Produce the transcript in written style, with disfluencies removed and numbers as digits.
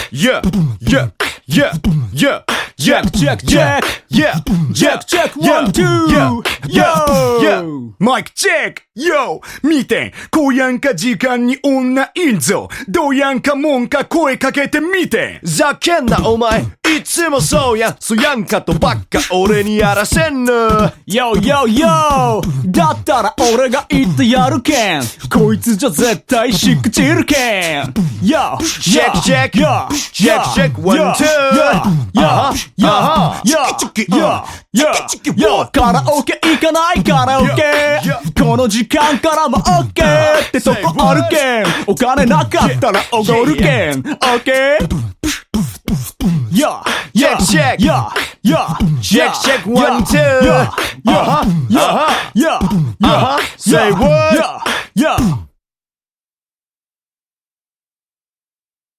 Yeah, yeah, yeah, yeah. Check, check, check. Yeah, Check, check, one, two. Yeah, Yo! yeah. マイクチェック Yo! 見てこうやんか時間に女いんぞどうやんかもんか声かけてみてざけんなお前いつもそうやそやんかとばっか俺にやらせんな Yo, yo, yo! だったら俺が言ってやるけんこいつじゃ絶対しくじるけん Yo! Check, check. Yo! Check, check, one, two. Yo! Yo! Yo! カラオケ行かないカラオケこの時間からも OK ってとこあるけんお金なかったらおごるけん OK? Yo! Check, check. Yo! Yo! Check, check, one, two. Yo! Yo! Yo! Yo! Say what? Yo! Yo!